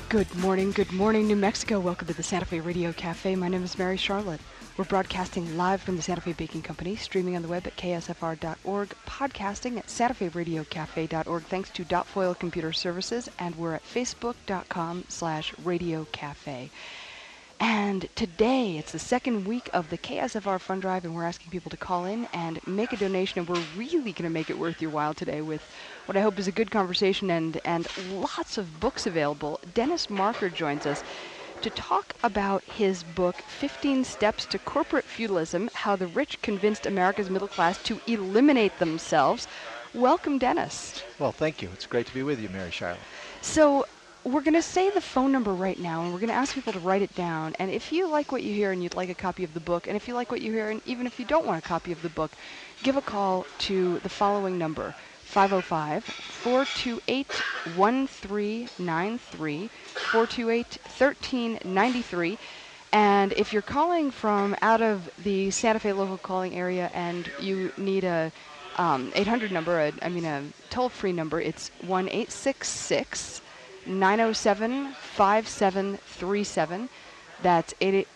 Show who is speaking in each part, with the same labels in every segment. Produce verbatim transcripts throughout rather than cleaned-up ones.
Speaker 1: Good morning, good morning, New Mexico. Welcome to the Santa Fe Radio Cafe. My name is Mary Charlotte. We're broadcasting live from the Santa Fe Baking Company, streaming on the web at K S F R dot org, podcasting at santa fe radio cafe dot org, thanks to Dot Foil Computer Services, and we're at facebook dot com slash radio cafe. And today, it's the second week of the K S F R Fund Drive, and we're asking people to call in and make a donation, and we're really going to make it worth your while today with what I hope is a good conversation and, and lots of books available. Dennis Marker joins us to talk about his book, fifteen Steps to Corporate Feudalism, How the Rich Convinced America's Middle Class to Eliminate Themselves. Welcome, Dennis.
Speaker 2: Well, thank you. It's great to be with you, Mary Charlotte.
Speaker 1: So, we're going to say the phone number right now, and we're going to ask people to write it down. And if you like what you hear and you'd like a copy of the book, and if you like what you hear, and even if you don't want a copy of the book, give a call to the following number, five oh five, four two eight, one three nine three, four two eight, one three nine three. And if you're calling from out of the Santa Fe local calling area and you need a um, eight hundred number, a, I mean a toll-free number, it's one eight six six, nine oh seven, five seven three seven. That's eight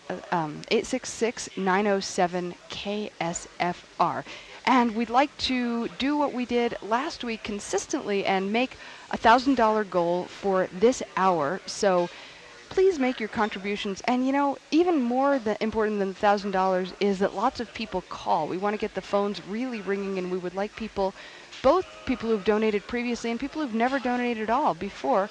Speaker 1: six six, nine oh seven, K S F R. And we'd like to do what we did last week consistently and make a one thousand dollars goal for this hour. So please make your contributions. And, you know, even more the important than the one thousand dollars is that lots of people call. We want to get the phones really ringing, and we would like people, both people who've donated previously and people who've never donated at all before,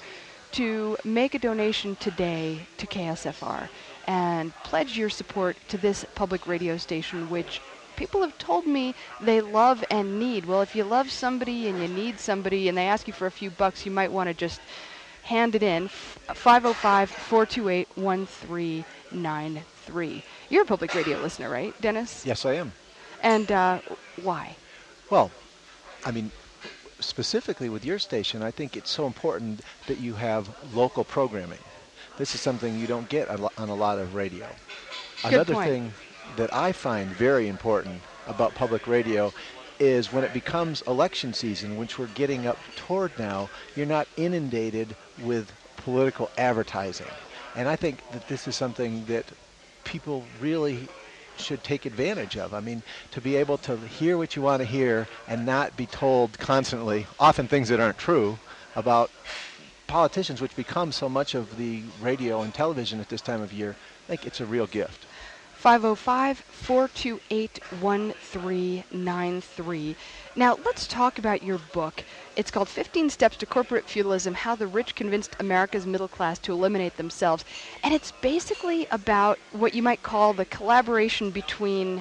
Speaker 1: to make a donation today to K S F R and pledge your support to this public radio station, which people have told me they love and need. Well, if you love somebody and you need somebody and they ask you for a few bucks, you might want to just hand it in. five oh five, four two eight, one three nine three. You're a public radio listener, right, Dennis?
Speaker 2: Yes, I am.
Speaker 1: And uh, why?
Speaker 2: Well, I mean, specifically with your station, I think it's so important that you have local programming. This is something you don't get a lo- on a lot of radio.
Speaker 1: Good
Speaker 2: Another
Speaker 1: point.
Speaker 2: thing that I find very important about public radio is when it becomes election season, which we're getting up toward now, you're not inundated with political advertising. And I think that this is something that people really should take advantage of. I mean, to be able to hear what you want to hear and not be told constantly, often things that aren't true, about politicians, which become so much of the radio and television at this time of year. I think it's a real gift.
Speaker 1: five oh five, four two eight, one three nine three. Now, let's talk about your book. It's called fifteen Steps to Corporate Feudalism, How the Rich Convinced America's Middle Class to Eliminate Themselves. And it's basically about what you might call the collaboration between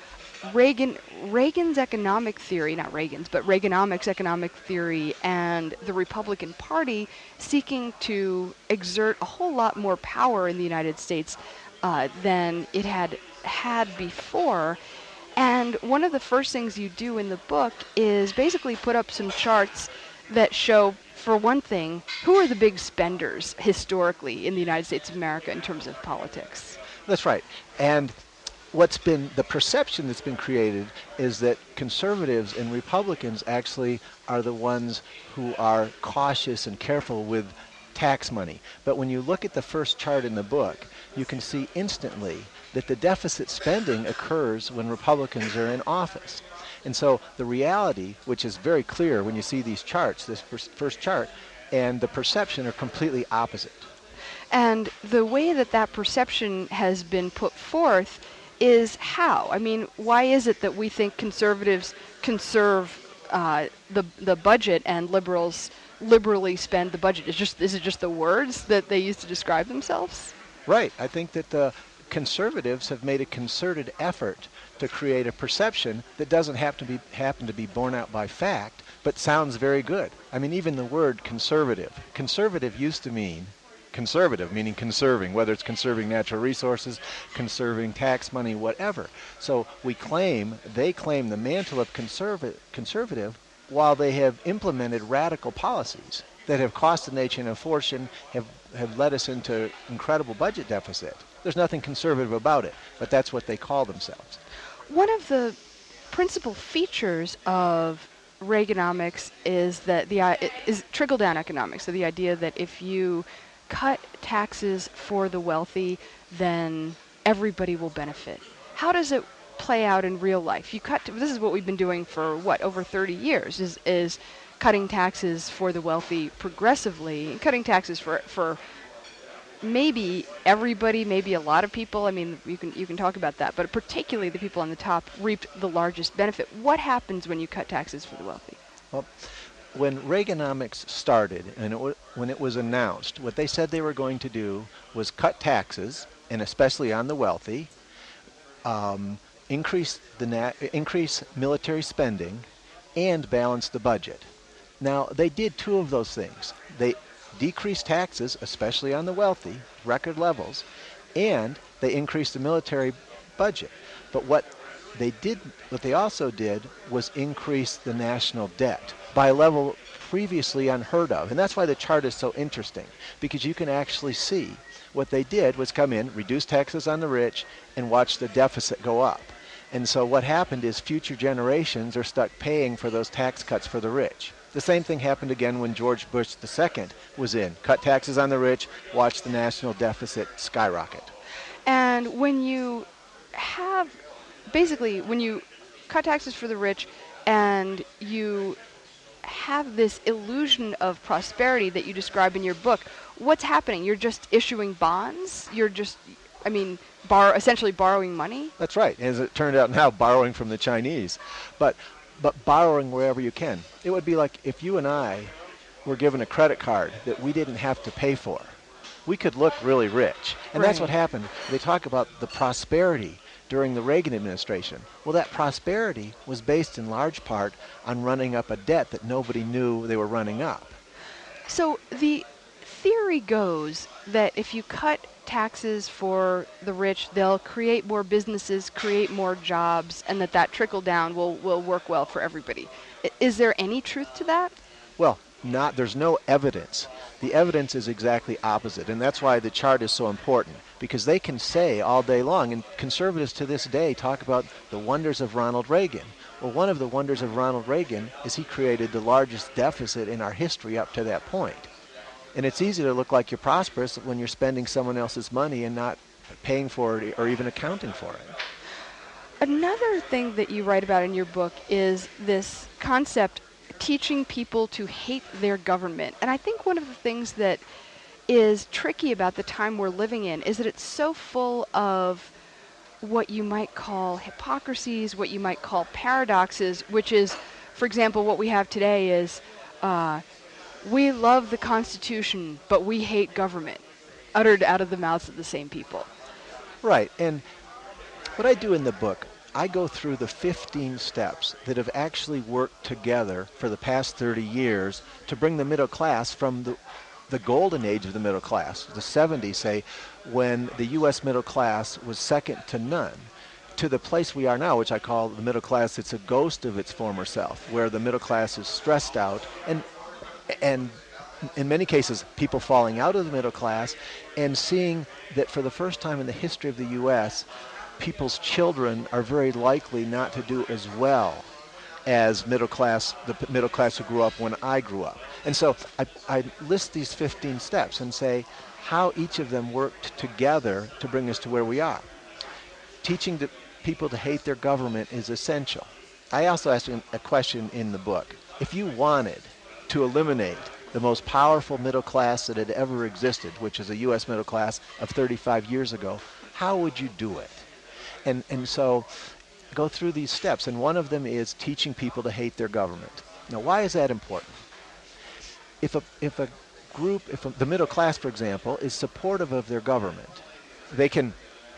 Speaker 1: Reagan, Reagan's economic theory, not Reagan's, but Reaganomics economic theory, and the Republican Party seeking to exert a whole lot more power in the United States uh, than it had had before. And one of the first things you do in the book is basically put up some charts that show, for one thing, who are the big spenders historically in the United States of America in terms of politics.
Speaker 2: That's right. And what's been the perception that's been created is that conservatives and Republicans actually are the ones who are cautious and careful with tax money. But when you look at the first chart in the book, you can see instantly that the deficit spending occurs when Republicans are in office. And so the reality, which is very clear when you see these charts, this first, first chart, and the perception are completely opposite.
Speaker 1: And the way that that perception has been put forth is how? I mean, why is it that we think conservatives conserve uh, the the budget and liberals liberally spend the budget? Is just is it just the words that they use to describe themselves?
Speaker 2: Right. I think that the conservatives have made a concerted effort to create a perception that doesn't have to be happen to be borne out by fact, but sounds very good. I mean, even the word conservative. Conservative used to mean conservative, meaning conserving, whether it's conserving natural resources, conserving tax money, whatever. So we claim, they claim the mantle of conserva- conservative while they have implemented radical policies that have cost the nation a fortune, have, have led us into incredible budget deficit. There's nothing conservative about it, but that's what they call themselves.
Speaker 1: One of the principal features of Reaganomics is that the uh, is trickle-down economics. So the idea that if you cut taxes for the wealthy, then everybody will benefit. How does it play out in real life? You cut. This is what we've been doing for what, over thirty years. Is is cutting taxes for the wealthy progressively, cutting taxes for for maybe everybody, maybe a lot of people. I mean, you can you can talk about that, but particularly the people on the top reaped the largest benefit. What happens when you cut taxes for the wealthy?
Speaker 2: Well, when Reaganomics started and it w- when it was announced, what they said they were going to do was cut taxes, and especially on the wealthy, um, increase the na- increase military spending, and balance the budget. Now, they did two of those things. They decreased taxes, especially on the wealthy, record levels, and they increased the military budget. But what they did, what they also did was increase the national debt by a level previously unheard of. And that's why the chart is so interesting, because you can actually see what they did was come in, reduce taxes on the rich, and watch the deficit go up. And so what happened is future generations are stuck paying for those tax cuts for the rich. The same thing happened again when George Bush the Second was in. Cut taxes on the rich, watch the national deficit skyrocket.
Speaker 1: And when you have, basically, when you cut taxes for the rich and you have this illusion of prosperity that you describe in your book, what's happening? You're just issuing bonds? You're just, I mean, borrow, essentially borrowing money?
Speaker 2: That's right. As it turned out now, borrowing from the Chinese. But but borrowing wherever you can. It would be like if you and I were given a credit card that we didn't have to pay for. We could look really rich. And
Speaker 1: Right.
Speaker 2: that's what happened. They talk about the prosperity during the Reagan administration. Well, that prosperity was based in large part on running up a debt that nobody knew they were running up.
Speaker 1: So the theory goes that if you cut taxes for the rich, they'll create more businesses, create more jobs, and that that trickle down will, will work well for everybody. I- Is there any truth to that?
Speaker 2: Well, not there's no evidence. The evidence is exactly opposite, and that's why the chart is so important, because they can say all day long, and conservatives to this day talk about the wonders of Ronald Reagan. Well, one of the wonders of Ronald Reagan is he created the largest deficit in our history up to that point. And it's easy to look like you're prosperous when you're spending someone else's money and not paying for it or even accounting for it.
Speaker 1: Another thing that you write about in your book is this concept, teaching people to hate their government. And I think one of the things that is tricky about the time we're living in is that it's so full of what you might call hypocrisies, what you might call paradoxes, which is, for example, what we have today is uh, we love the Constitution, but we hate government, uttered out of the mouths of the same people.
Speaker 2: Right. And what I do in the book, I go through the fifteen steps that have actually worked together for the past thirty years to bring the middle class from the the golden age of the middle class, the seventies, say, when the U S middle class was second to none, to the place we are now, which I call the middle class. It's a ghost of its former self, where the middle class is stressed out, and and in many cases, people falling out of the middle class and seeing that for the first time in the history of the U S, people's children are very likely not to do as well as middle class, the p- middle class who grew up when I grew up. And so I, I list these fifteen steps and say how each of them worked together to bring us to where we are. Teaching the people to hate their government is essential. I also asked a question in the book. If you wanted to eliminate the most powerful middle class that had ever existed, which is a U S middle class of thirty-five years ago, how would you do it? And and so go through these steps, and one of them is teaching people to hate their government. Now, why is that important? If a if a group, if a, the middle class, for example, is supportive of their government, they can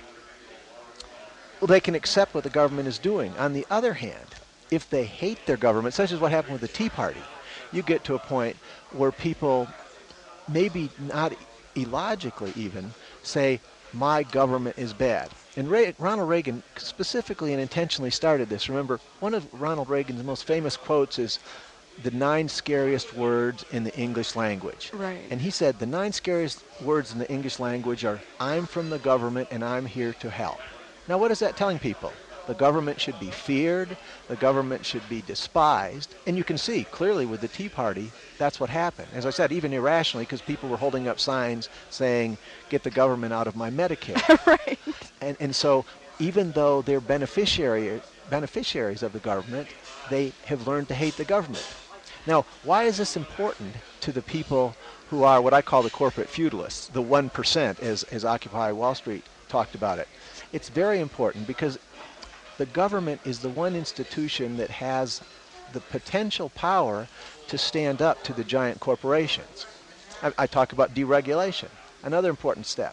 Speaker 2: well, they can accept what the government is doing. On the other hand, if they hate their government, such as what happened with the Tea Party, you get to a point where people, maybe not illogically even, say, my government is bad. And Ray, Ronald Reagan specifically and intentionally started this. Remember, one of Ronald Reagan's most famous quotes is the nine scariest words in the English language.
Speaker 1: Right.
Speaker 2: And he said the nine scariest words in the English language are, I'm from the government and I'm here to help. Now, what is that telling people? The government should be feared. The government should be despised. And you can see clearly with the Tea Party, that's what happened. As I said, even irrationally, because people were holding up signs saying, get the government out of my Medicare.
Speaker 1: Right.
Speaker 2: And, and so even though they're beneficiary, beneficiaries of the government, they have learned to hate the government. Now, why is this important to the people who are what I call the corporate feudalists, the one percent, as, as Occupy Wall Street talked about it? It's very important because the government is the one institution that has the potential power to stand up to the giant corporations. I, I talk about deregulation, another important step.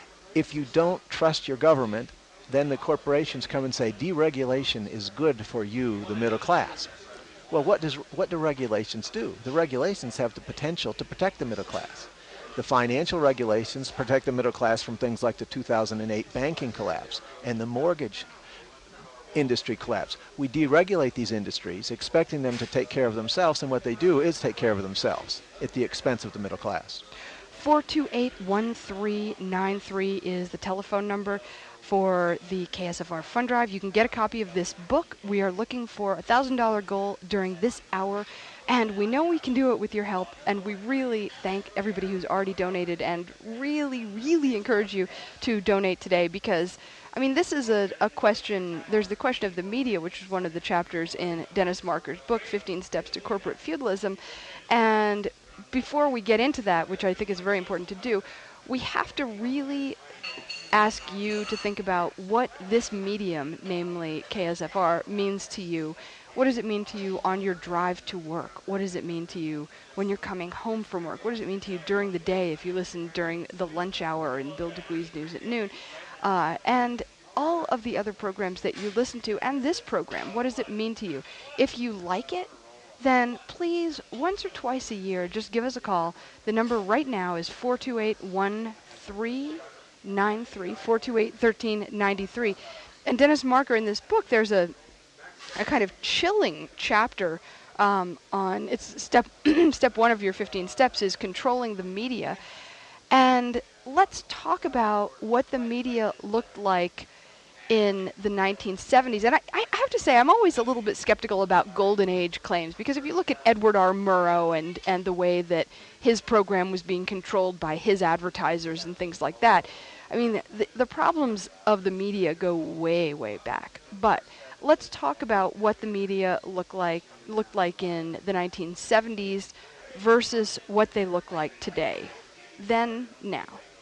Speaker 2: If you don't trust your government, then the corporations come and say deregulation is good for you, the middle class. Well, what does what do regulations do? The regulations have the potential to protect the middle class. The financial regulations protect the middle class from things like the two thousand eight banking collapse and the mortgage industry collapse. We deregulate these industries, expecting them to take care of themselves, and what they do is take care of themselves at the expense of the middle class.
Speaker 1: four two eight, one three nine three is the telephone number for the K S F R Fund Drive. You can get a copy of this book. We are looking for a one thousand dollars goal during this hour, and we know we can do it with your help, and we really thank everybody who's already donated and really, really encourage you to donate today because, I mean, this is a, a question. There's the question of the media, which is one of the chapters in Dennis Marker's book, fifteen Steps to Corporate Feudalism, and before we get into that, which I think is very important to do, we have to really ask you to think about what this medium, namely K S F R, means to you. What does it mean to you on your drive to work? What does it mean to you when you're coming home from work? What does it mean to you during the day if you listen during the lunch hour in Bill Duguy's News at Noon? Uh, and all of the other programs that you listen to and this program, what does it mean to you? If you like it, then please, once or twice a year, just give us a call. The number right now is four two eight, one three nine three, four two eight, one three nine three. And Dennis Marker, in this book, there's a, a kind of chilling chapter um, on, it's step, step one of your fifteen steps is controlling the media. And let's talk about what the media looked like in the nineteen seventies. And I, I have to say, I'm always a little bit skeptical about golden age claims, because if you look at Edward R. Murrow and, and the way that his program was being controlled by his advertisers and things like that, I mean, the, the problems of the media go way, way back. But let's talk about what the media looked like, looked like in the nineteen seventies versus what they look like today. Then, now.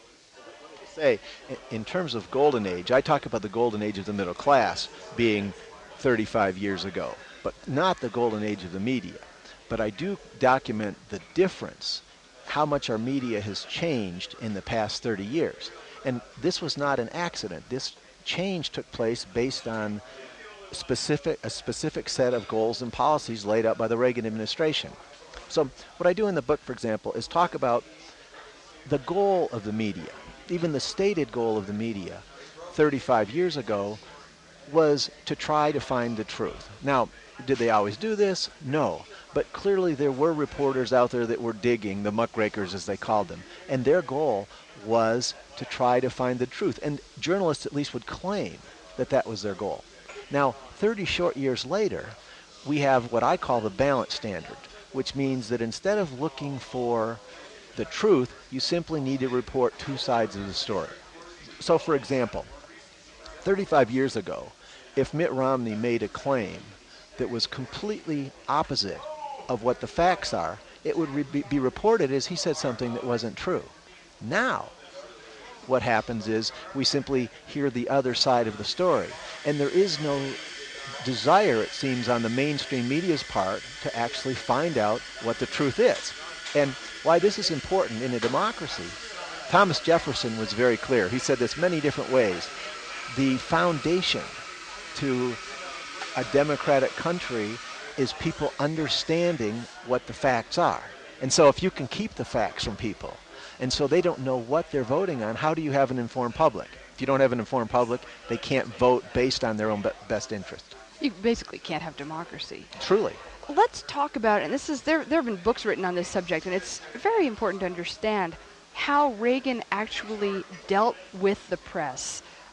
Speaker 2: Say, in terms of golden age, I talk about the golden age of the middle class being thirty-five years ago, but not the golden age of the media. But I do document the difference, how much our media has changed in the past thirty years. And this was not an accident. This change took place based on specific, a specific set of goals and policies laid out by the Reagan administration. So what I do in the book, for example, is talk about the goal of the media. Even the stated goal of the media thirty-five years ago was to try to find the truth. Now, did they always do this? No. But clearly there were reporters out there that were digging, the muckrakers as they called them, and their goal was to try to find the truth. And journalists at least would claim that that was their goal. Now, thirty short years later, we have what I call the balance standard, which means that instead of looking for the truth, you simply need to report two sides of the story. So, for example, thirty-five years ago, if Mitt Romney made a claim that was completely opposite of what the facts are, it would re- be reported as he said something that wasn't true. Now, what happens is we simply hear the other side of the story, and there is no desire, it seems, on the mainstream media's part to actually find out what the truth is. And why this is important in a democracy, Thomas Jefferson was very clear. He said this many different ways. The foundation to a democratic country is people understanding what the facts are. And so if you can keep the facts from people, and so they don't know what they're voting on, how do you have an informed public? If you don't have an informed public, they can't vote based on their own be- best interest.
Speaker 1: You basically can't have democracy.
Speaker 2: Truly.
Speaker 1: Let's talk about, and this is there there have been books written on this subject, and it's very important to understand how Reagan actually dealt with the press.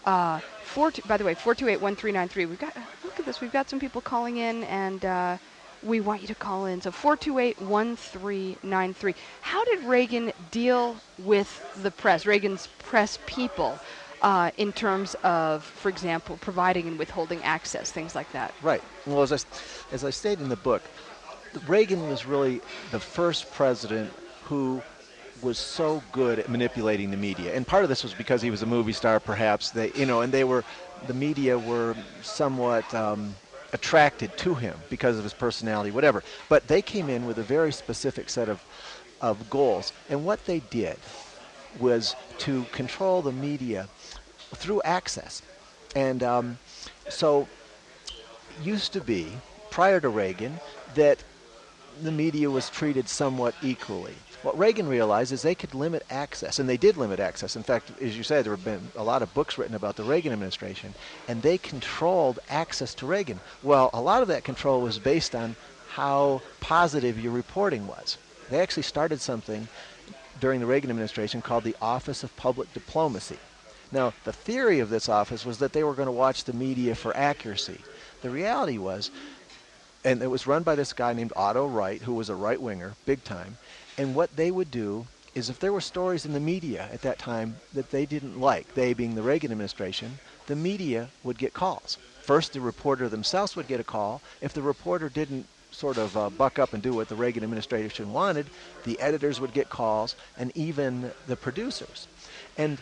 Speaker 1: Uh, four two, by the way, four two eight, one three nine three. We've got, look at this, we've got some people calling in, and uh, we want you to call in. So four two eight, one three nine three. How did Reagan deal with the press, Reagan's press people, uh, in terms of, for example, providing and withholding access, things like that?
Speaker 2: Right. Well, as I, as I stated in the book, Reagan was really the first president who was so good at manipulating the media, and part of this was because he was a movie star, perhaps. They, you know, and they were, the media were somewhat um, attracted to him because of his personality, whatever. But they came in with a very specific set of of goals, and what they did was to control the media through access. And um, so, used to be prior to Reagan that the media was treated somewhat equally. What Reagan realized is they could limit access, and they did limit access. In fact, as you said, there have been a lot of books written about the Reagan administration, and they controlled access to Reagan. Well, a lot of that control was based on how positive your reporting was. They actually started something during the Reagan administration called the Office of Public Diplomacy. Now, the theory of this office was that they were going to watch the media for accuracy. The reality was, and it was run by this guy named Otto Wright, who was a right-winger, big time. And what they would do is if there were stories in the media at that time that they didn't like, they being the Reagan administration, the media would get calls. First, the reporter themselves would get a call. If the reporter didn't sort of uh, buck up and do what the Reagan administration wanted, the editors would get calls, and even the producers. And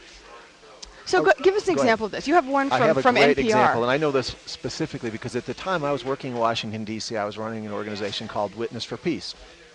Speaker 1: So
Speaker 2: uh,
Speaker 1: go, give us an
Speaker 2: go
Speaker 1: example
Speaker 2: ahead.
Speaker 1: of this. You have one from,
Speaker 2: I have a
Speaker 1: from
Speaker 2: great
Speaker 1: N P R.
Speaker 2: example, and I know this specifically because at the time I was working in Washington, D C I was running an organization called Witness for Peace.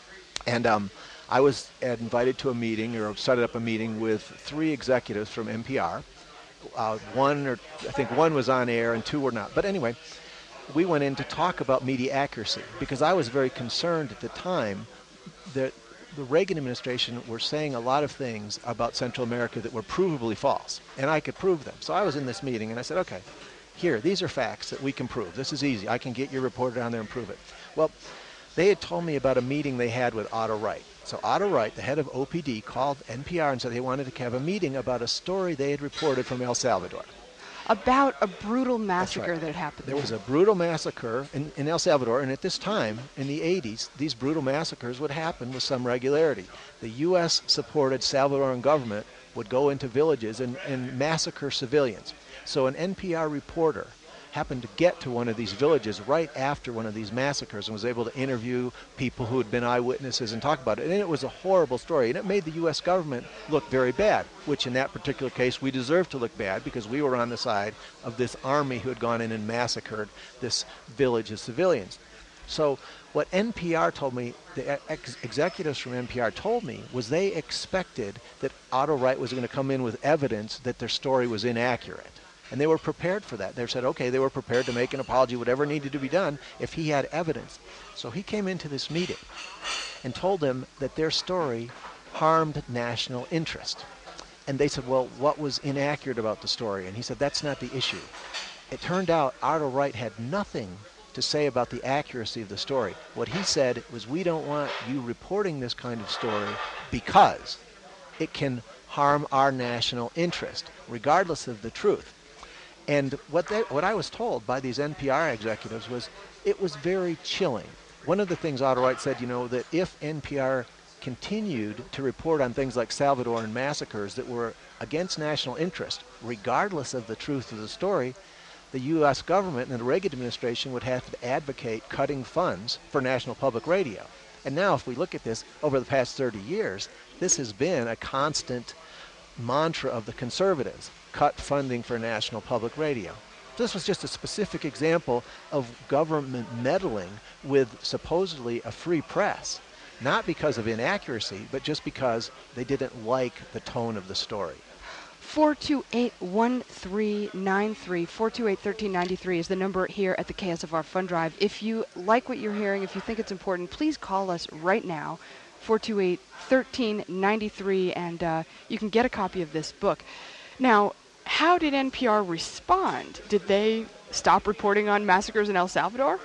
Speaker 2: And um, I was invited to a meeting, or started up a meeting with three executives from N P R. Uh, one, or I think one was on air and two were not. But anyway, we went in to talk about media accuracy because I was very concerned at the time that the Reagan administration were saying a lot of things about Central America that were provably false, and I could prove them. So I was in this meeting, and I said, okay, here, these are facts that we can prove. This is easy. I can get your reporter down there and prove it. Well, they had told me about a meeting they had with Otto Wright. So Otto Wright, the head of O P D, called N P R and said they wanted to have a meeting about a story they had reported from El Salvador.
Speaker 1: About a brutal massacre
Speaker 2: right.
Speaker 1: that had happened
Speaker 2: There
Speaker 1: there.
Speaker 2: was a brutal massacre in, in El Salvador, and at this time, in the eighties, these brutal massacres would happen with some regularity. The U S-supported Salvadoran government would go into villages and, and massacre civilians. So an N P R reporter happened to get to one of these villages right after one of these massacres and was able to interview people who had been eyewitnesses and talk about it. And it was a horrible story, and it made the U S government look very bad, which in that particular case we deserved to look bad because we were on the side of this army who had gone in and massacred this village of civilians. So what N P R told me, the ex- executives from N P R told me, was they expected that Otto Wright was going to come in with evidence that their story was inaccurate. And they were prepared for that. They said, okay, they were prepared to make an apology, whatever needed to be done, if he had evidence. So he came into this meeting and told them that their story harmed national interest. And they said, well, what was inaccurate about the story? And he said, that's not the issue. It turned out Otto Wright had nothing to say about the accuracy of the story. What he said was, we don't want you reporting this kind of story because it can harm our national interest, regardless of the truth. And what they, what I was told by these N P R executives was it was very chilling. One of the things Otto Wright said, you know, that if N P R continued to report on things like Salvadoran massacres that were against national interest, regardless of the truth of the story, the U S government and the Reagan administration would have to advocate cutting funds for National Public Radio. And now if we look at this over the past thirty years, this has been a constant mantra of the conservatives. Cut funding for National Public Radio. This was just a specific example of government meddling with supposedly a free press, not because of inaccuracy, but just because they didn't like the tone of the story.
Speaker 1: four two eight, one three nine three, four two eight, one three nine three is the number here at the K S F R Fund Drive. If you like what you're hearing, if you think it's important, please call us right now, four two eight, one three nine three, and uh, you can get a copy of this book. Now, how did N P R respond? Did they stop reporting on massacres in El Salvador?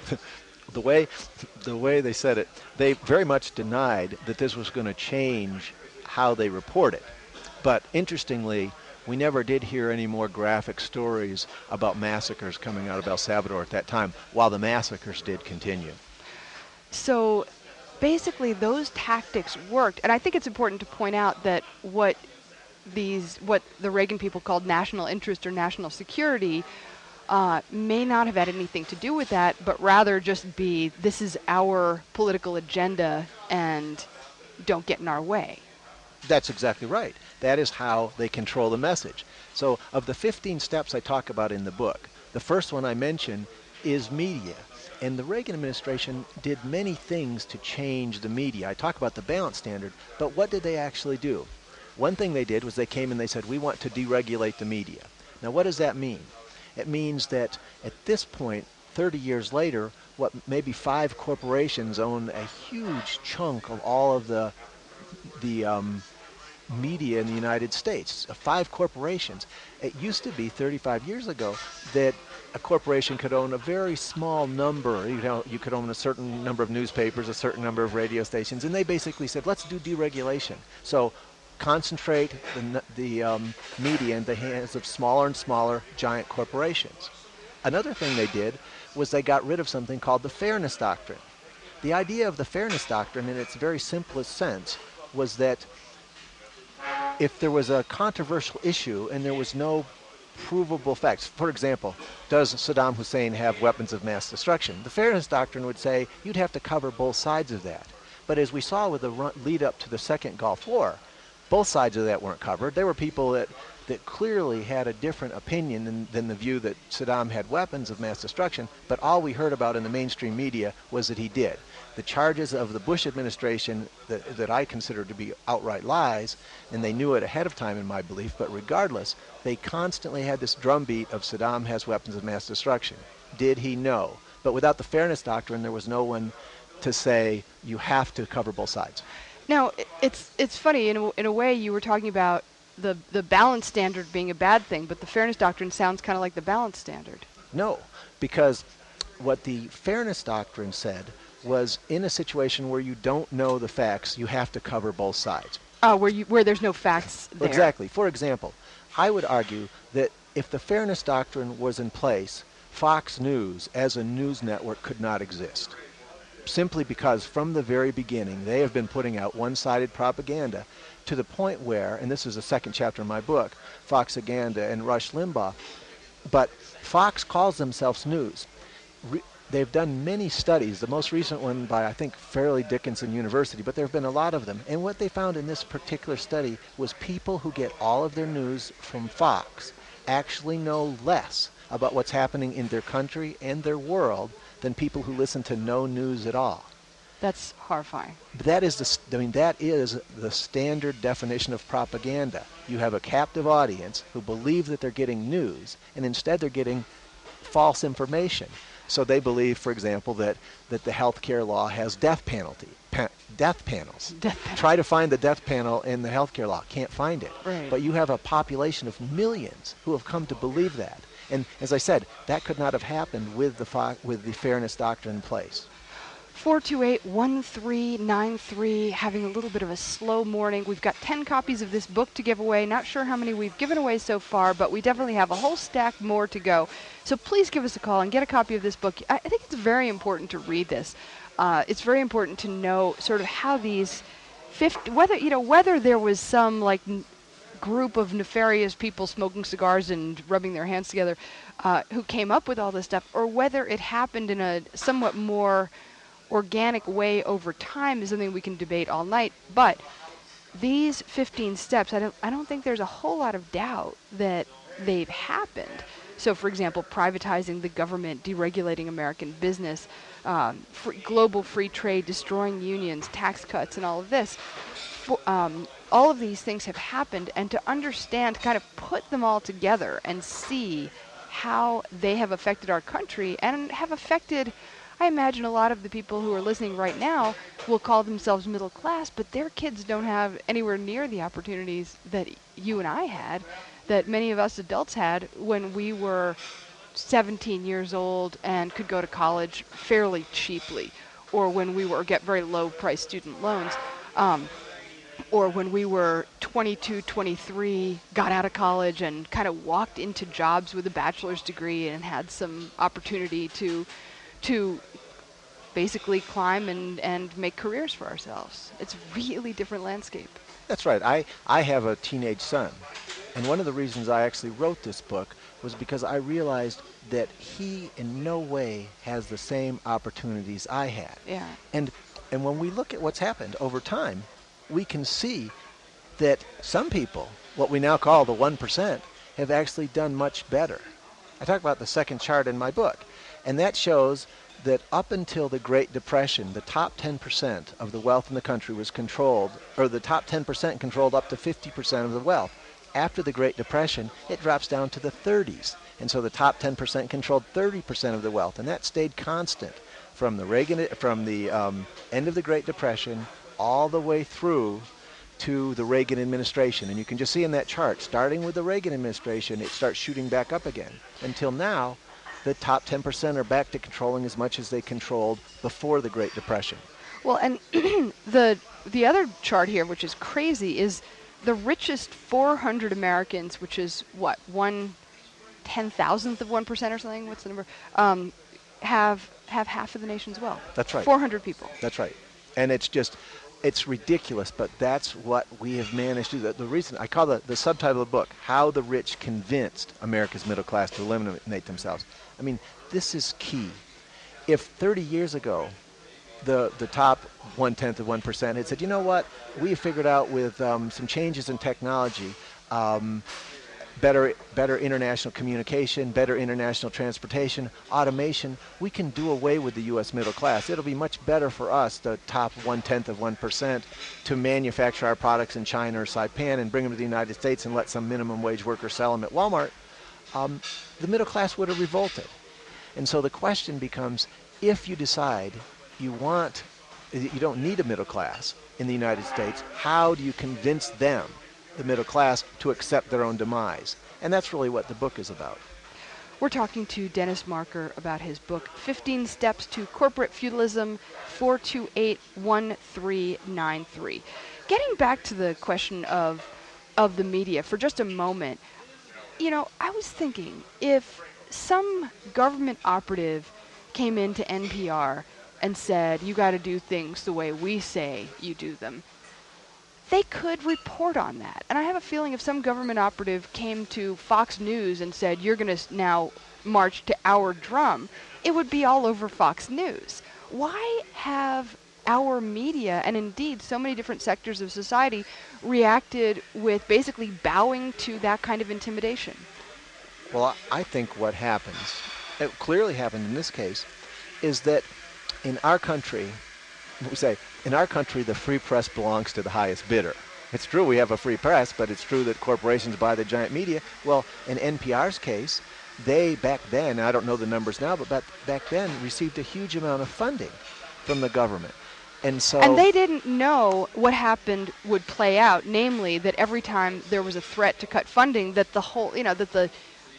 Speaker 2: the way the way they said it, they very much denied that this was going to change how they reported. But interestingly, we never did hear any more graphic stories about massacres coming out of El Salvador at that time, while the massacres did continue.
Speaker 1: So basically those tactics worked, and I think it's important to point out that what these, what the Reagan people called national interest or national security, uh, may not have had anything to do with that, but rather just be, this is our political agenda and don't get in our way.
Speaker 2: That's exactly right. That is how they control the message. So of the fifteen steps I talk about in the book, the first one I mention is media. And the Reagan administration did many things to change the media. I talk about the balance standard, but what did they actually do? One thing they did was they came and they said, we want to deregulate the media. Now what does that mean? It means that at this point, thirty years later, what maybe five corporations own a huge chunk of all of the the um, media in the United States. Uh, five corporations. It used to be thirty-five years ago that a corporation could own a very small number. You know, you could own a certain number of newspapers, a certain number of radio stations, and they basically said, let's do deregulation. So concentrate the, the um, media in the hands of smaller and smaller giant corporations. Another thing they did was they got rid of something called the Fairness Doctrine. The idea of the Fairness Doctrine in its very simplest sense was that if there was a controversial issue and there was no provable facts, for example, does Saddam Hussein have weapons of mass destruction? The Fairness Doctrine would say you'd have to cover both sides of that. But as we saw with the run, lead up to the Second Gulf War, both sides of that weren't covered. There were people that, that clearly had a different opinion than, than the view that Saddam had weapons of mass destruction, but all we heard about in the mainstream media was that he did. The charges of the Bush administration that, that I consider to be outright lies, and they knew it ahead of time in my belief, but regardless, they constantly had this drumbeat of Saddam has weapons of mass destruction. Did he? No. But without the Fairness Doctrine, there was no one to say you have to cover both sides.
Speaker 1: Now, it's it's funny, in a, in a way you were talking about the, the balance standard being a bad thing, but the Fairness Doctrine sounds kind of like the balance standard.
Speaker 2: No, because what the Fairness Doctrine said was in a situation where you don't know the facts, you have to cover both sides.
Speaker 1: Uh, where, you, where there's no facts there.
Speaker 2: Exactly. For example, I would argue that if the Fairness Doctrine was in place, Fox News as a news network could not exist. Simply because from the very beginning they have been putting out one-sided propaganda to the point where, and this is the second chapter in my book, Foxaganda and Rush Limbaugh, but Fox calls themselves news. Re- they've done many studies, the most recent one by I think Fairleigh Dickinson University, but there have been a lot of them, and what they found in this particular study was people who get all of their news from Fox actually know less about what's happening in their country and their world than people who listen to no news at all.
Speaker 1: That's horrifying.
Speaker 2: But that is the, I mean, that is the standard definition of propaganda. You have a captive audience who believe that they're getting news, and instead they're getting false information. So they believe, for example, that, that the health care law has death penalty, pa- death panels.
Speaker 1: Death panel.
Speaker 2: Try to find the death panel in the health care law. Can't find it.
Speaker 1: Right.
Speaker 2: But you have a population of millions who have come to believe that. And as I said, that could not have happened with the fo- with the Fairness Doctrine in place.
Speaker 1: four two eight, one three nine three, having a little bit of a slow morning. We've got ten copies of this book to give away. Not sure how many we've given away so far, but we definitely have a whole stack more to go. So please give us a call and get a copy of this book. I, I think it's very important to read this. Uh, it's very important to know sort of how these fifty, whether, you know, whether there was some like n- group of nefarious people smoking cigars and rubbing their hands together uh, who came up with all this stuff, or whether it happened in a somewhat more organic way over time is something we can debate all night. But these fifteen steps, I don't, I don't think there's a whole lot of doubt that they've happened. So, for example, privatizing the government, deregulating American business, um, free, global free trade, destroying unions, tax cuts, and all of this. For, um, all of these things have happened, and to understand, kind of put them all together and see how they have affected our country and have affected, I imagine a lot of the people who are listening right now will call themselves middle class, but their kids don't have anywhere near the opportunities that you and I had, that many of us adults had when we were seventeen years old and could go to college fairly cheaply, or when we were get very low price student loans. Um, or when we were twenty-two, twenty-three, got out of college and kind of walked into jobs with a bachelor's degree and had some opportunity to to basically climb and, and make careers for ourselves. It's a really different landscape.
Speaker 2: That's right. I, I have a teenage son. And one of the reasons I actually wrote this book was because I realized that he in no way has the same opportunities I had.
Speaker 1: Yeah.
Speaker 2: And and when we look at what's happened over time, we can see that some people, what we now call the one percent, have actually done much better. I talk about the second chart in my book, and that shows that up until the Great Depression, the top ten percent of the wealth in the country was controlled, or the top ten percent controlled up to fifty percent of the wealth. After the Great Depression, it drops down to the thirties. And so the top ten percent controlled thirty percent of the wealth, and that stayed constant from the Reagan, from the um, end of the Great Depression all the way through to the Reagan administration. And you can just see in that chart, starting with the Reagan administration, it starts shooting back up again. Until now, the top ten percent are back to controlling as much as they controlled before the Great Depression.
Speaker 1: Well, and the the other chart here, which is crazy, is the richest four hundred Americans, which is what, one ten thousandth of one percent or something? What's the number? Um, have have half of the nation's wealth.
Speaker 2: That's right.
Speaker 1: four hundred people.
Speaker 2: That's right. And it's just, it's ridiculous, but that's what we have managed to do. The, the reason, I call the, the subtitle of the book, How the Rich Convinced America's Middle Class to Eliminate Themselves. I mean, this is key. If thirty years ago, the, the top one-tenth of one percent had said, you know what, we have figured out with um, some changes in technology, um, better, better international communication, better international transportation, automation, we can do away with the U S middle class. It'll be much better for us, the top one-tenth of one percent, to manufacture our products in China or Saipan and bring them to the United States and let some minimum wage worker sell them at Walmart. Um, the middle class would have revolted. And so the question becomes, if you decide you want, you don't need a middle class in the United States, how do you convince them, the middle class, to accept their own demise? And that's really what the book is about.
Speaker 1: We're talking to Dennis Marker about his book, fifteen Steps to Corporate Feudalism, four two eight, one three nine three. Getting back to the question of of the media for just a moment, you know, I was thinking, if some government operative came into N P R and said, you got to do things the way we say you do them, they could report on that. And I have a feeling if some government operative came to Fox News and said, you're going to now march to our drum, it would be all over Fox News. Why have our media, and indeed so many different sectors of society, reacted with basically bowing to that kind of intimidation?
Speaker 2: Well, I think what happens, it clearly happened in this case, is that in our country, we say, in our country, the free press belongs to the highest bidder. It's true we have a free press, but it's true that corporations buy the giant media. Well, in N P R's case, they back then, I don't know the numbers now, but back, back then received a huge amount of funding from the government. And so,
Speaker 1: and they didn't know what happened would play out, namely that every time there was a threat to cut funding, that the whole, you know, that the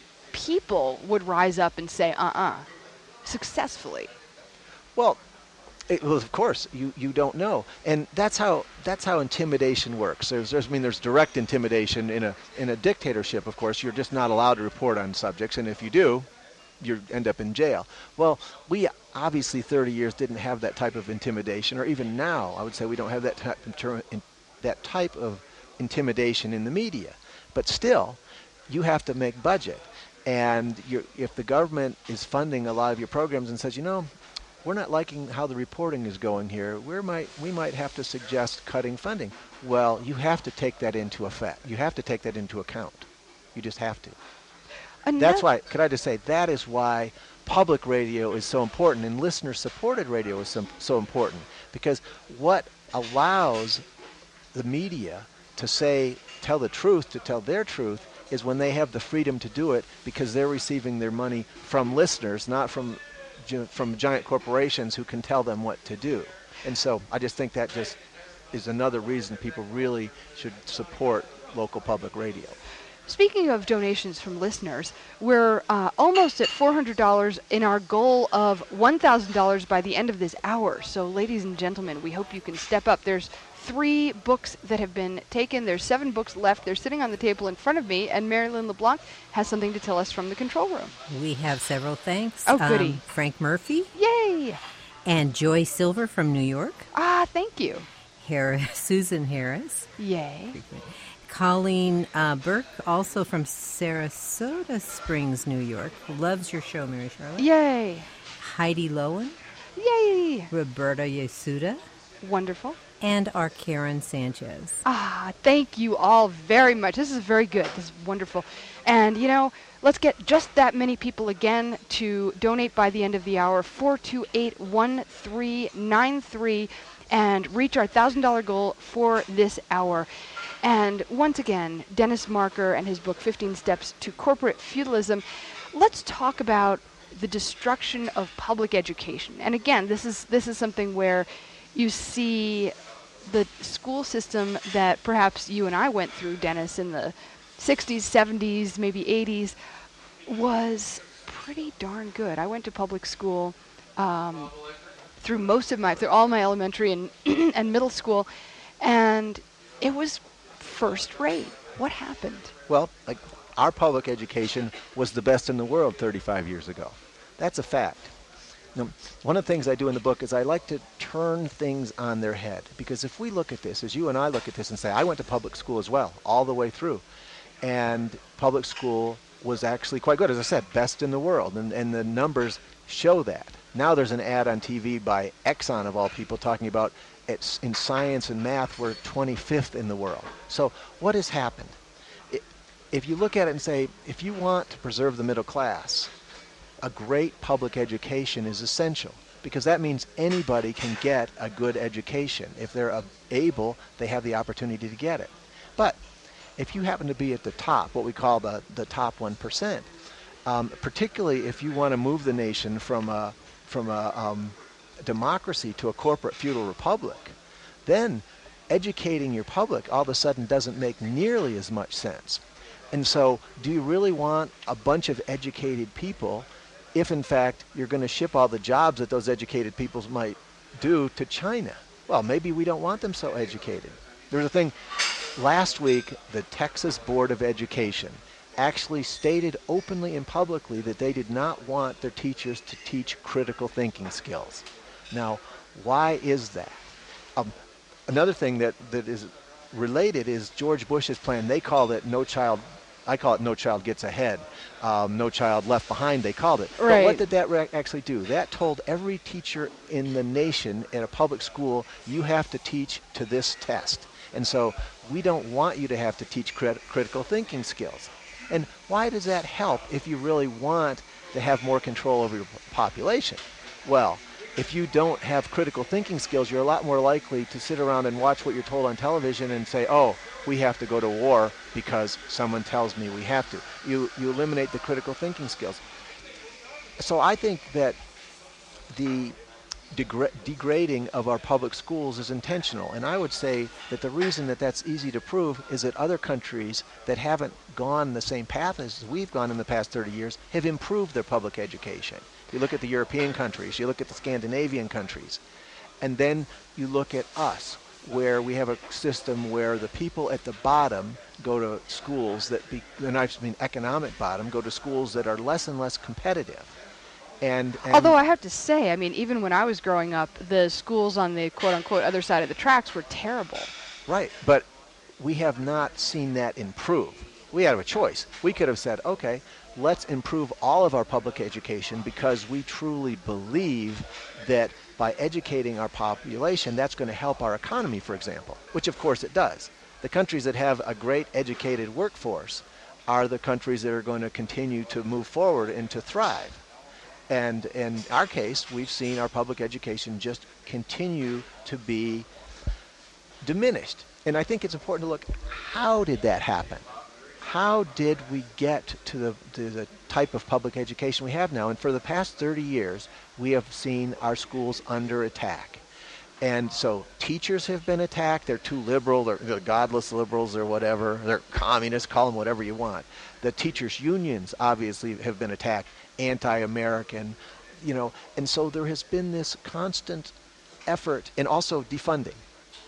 Speaker 1: people would rise up and say, uh-uh, successfully.
Speaker 2: Well, it, well, of course, you, you don't know, and that's how that's how intimidation works. There's, there's I mean, there's direct intimidation in a in a dictatorship. Of course, you're just not allowed to report on subjects, and if you do, you end up in jail. Well, we obviously thirty years didn't have that type of intimidation, or even now, I would say we don't have that type of ter- in, that type of intimidation in the media. But still, you have to make budget, and you're, if the government is funding a lot of your programs and says, you know, we're not liking how the reporting is going here, we might we might have to suggest cutting funding. Well, you have to take that into effect. You have to take that into account. You just have to.
Speaker 1: Another
Speaker 2: That's why, could I just say, that is why public radio is so important and listener-supported radio is so, so important, because what allows the media to say, tell the truth, to tell their truth, is when they have the freedom to do it because they're receiving their money from listeners, not from from giant corporations who can tell them what to do. And so I just think that just is another reason people really should support local public radio.
Speaker 1: Speaking of donations from listeners, we're uh, almost at four hundred dollars in our goal of one thousand dollars by the end of this hour. So ladies and gentlemen, we hope you can step up. There's three books that have been taken. There's seven books left. They're sitting on the table in front of me, and Marilyn LeBlanc has something to tell us from the control room.
Speaker 3: We have several thanks.
Speaker 1: Oh, goody.
Speaker 3: Um, Frank Murphy.
Speaker 1: Yay!
Speaker 3: And Joy Silver from New York.
Speaker 1: Ah, thank you.
Speaker 3: Harris, Susan Harris.
Speaker 1: Yay.
Speaker 3: Colleen uh, Burke, also from Sarasota Springs, New York. Loves your show, Mary Charlotte.
Speaker 1: Yay.
Speaker 3: Heidi Lowen.
Speaker 1: Yay.
Speaker 3: Roberta Yasuda.
Speaker 1: Wonderful.
Speaker 3: And our Karen Sanchez.
Speaker 1: Ah, thank you all very much. This is very good. This is wonderful. And, you know, let's get just that many people again to donate by the end of the hour, four two eight, one three nine three, and reach our one thousand dollars goal for this hour. And once again, Dennis Marker and his book, fifteen Steps to Corporate Feudalism. Let's talk about the destruction of public education. And again, this is this is something where you see the school system that perhaps you and I went through, Dennis, in the sixties, seventies, maybe eighties, was pretty darn good. I went to public school um, through most of my, through all my elementary and, and middle school, and it was first rate. What happened?
Speaker 2: Well, like our public education was the best in the world thirty-five years ago. That's a fact. Now, one of the things I do in the book is I like to turn things on their head, because if we look at this, as you and I look at this and say, I went to public school as well, all the way through, and public school was actually quite good. As I said, best in the world, and, and the numbers show that. Now there's an ad on T V by Exxon, of all people, talking about it's in science and math we're twenty-fifth in the world. So what has happened? It, if you look at it and say, if you want to preserve the middle class, a great public education is essential, because that means anybody can get a good education. If they're uh, able, they have the opportunity to get it. But if you happen to be at the top, what we call the, the top one percent, um, particularly if you want to move the nation from a, from a um, democracy to a corporate feudal republic, then educating your public all of a sudden doesn't make nearly as much sense. And so do you really want a bunch of educated people if, in fact, you're going to ship all the jobs that those educated people might do to China? Well, maybe we don't want them so educated. There's a thing, last week, the Texas Board of Education actually stated openly and publicly that they did not want their teachers to teach critical thinking skills. Now, why is that? Um, another thing that, that is related is George Bush's plan. They called it No Child, I call it No Child Gets Ahead. Um, no Child Left Behind, they called it.
Speaker 1: Right.
Speaker 2: But what did that re- actually do? That told every teacher in the nation in a public school, you have to teach to this test. And so we don't want you to have to teach crit- critical thinking skills. And why does that help if you really want to have more control over your population? Well, if you don't have critical thinking skills, you're a lot more likely to sit around and watch what you're told on television and say, oh, we have to go to war because someone tells me we have to. You, you eliminate the critical thinking skills. So I think that the degra- degrading of our public schools is intentional. And I would say that the reason that that's easy to prove is that other countries that haven't gone the same path as we've gone in the past thirty years have improved their public education. You look at the European countries, you look at the Scandinavian countries, and then you look at us, where we have a system where the people at the bottom go to schools that, be, and I mean economic bottom, go to schools that are less and less competitive. And, and
Speaker 1: Although I have to say, I mean, even when I was growing up, the schools on the quote-unquote other side of the tracks were terrible.
Speaker 2: Right, but we have not seen that improve. We had a choice. We could have said, okay, let's improve all of our public education because we truly believe that by educating our population, that's going to help our economy, for example, which of course it does. The countries that have a great educated workforce are the countries that are going to continue to move forward and to thrive. And in our case, we've seen our public education just continue to be diminished. And I think it's important to look, how did that happen? How did we get to the, to the type of public education we have now? And for the past thirty years, we have seen our schools under attack. And so teachers have been attacked. They're too liberal. They're, they're godless liberals or whatever. They're communists. Call them whatever you want. The teachers' unions obviously have been attacked, anti-American, you know. And so there has been this constant effort, and also defunding.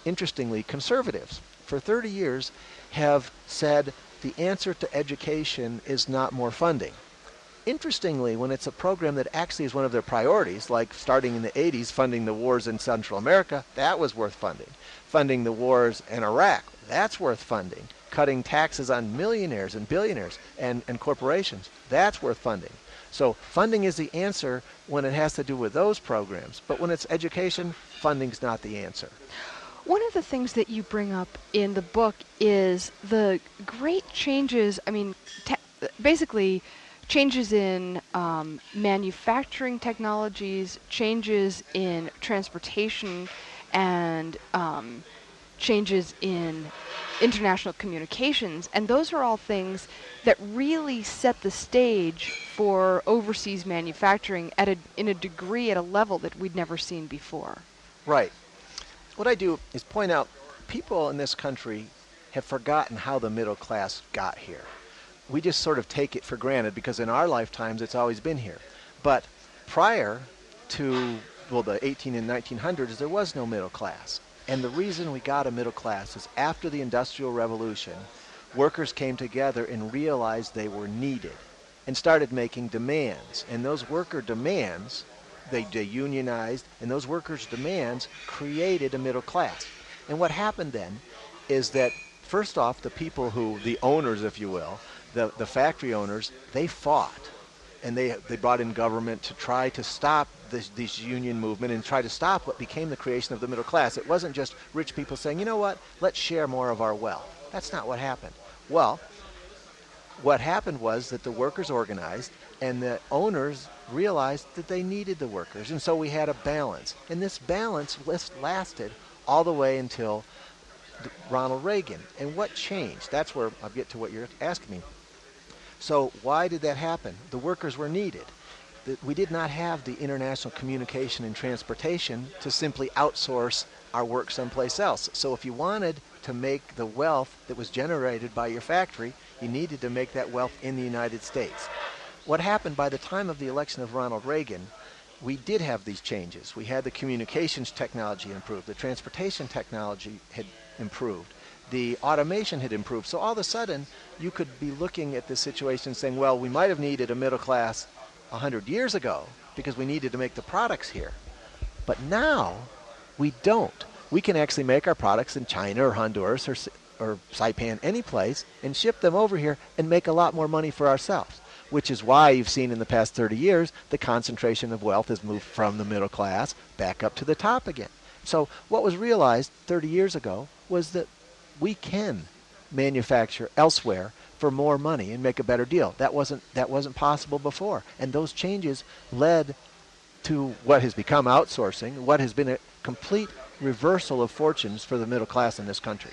Speaker 2: interestingly, conservatives for thirty years have said the answer to education is not more funding. Interestingly, when it's a program that actually is one of their priorities, like starting in the eighties, funding the wars in Central America, that was worth funding. Funding the wars in Iraq, that's worth funding. Cutting taxes on millionaires and billionaires and, and corporations, that's worth funding. So funding is the answer when it has to do with those programs. But when it's education, funding's not the answer.
Speaker 1: One of the things that you bring up in the book is the great changes, I mean, te- basically changes in um, manufacturing technologies, changes in transportation, and um, changes in international communications. And those are all things that really set the stage for overseas manufacturing at a, in a degree, at a level that we'd never seen before.
Speaker 2: Right. What I do is point out people in this country have forgotten how the middle class got here. We just sort of take it for granted because in our lifetimes it's always been here. But prior to, well, the eighteen and nineteen hundreds, there was no middle class. And the reason we got a middle class is after the Industrial Revolution, workers came together and realized they were needed and started making demands. And those worker demands, they, they unionized, and those workers' demands created a middle class. And what happened then is that, first off, the people who, the owners, if you will, the, the factory owners, they fought. And they, they brought in government to try to stop this, this union movement and try to stop what became the creation of the middle class. It wasn't just rich people saying, you know what, let's share more of our wealth. That's not what happened. Well, what happened was that the workers organized and the owners realized that they needed the workers. And so we had a balance. And this balance lasted all the way until Ronald Reagan. And what changed? That's where I'll get to what you're asking me. So why did that happen? The workers were needed. We did not have the international communication and transportation to simply outsource our work someplace else. So if you wanted to make the wealth that was generated by your factory, you needed to make that wealth in the United States. What happened by the time of the election of Ronald Reagan, we did have these changes. We had the communications technology improved. The transportation technology had improved. The automation had improved. So all of a sudden, you could be looking at this situation saying, well, we might have needed a middle class one hundred years ago because we needed to make the products here. But now, we don't. We can actually make our products in China or Honduras or, or Saipan, any place, and ship them over here and make a lot more money for ourselves, which is why you've seen in the past thirty years the concentration of wealth has moved from the middle class back up to the top again. So what was realized thirty years ago was that we can manufacture elsewhere for more money and make a better deal. That wasn't that wasn't possible before. And those changes led to what has become outsourcing, what has been a complete reversal of fortunes for the middle class in this country.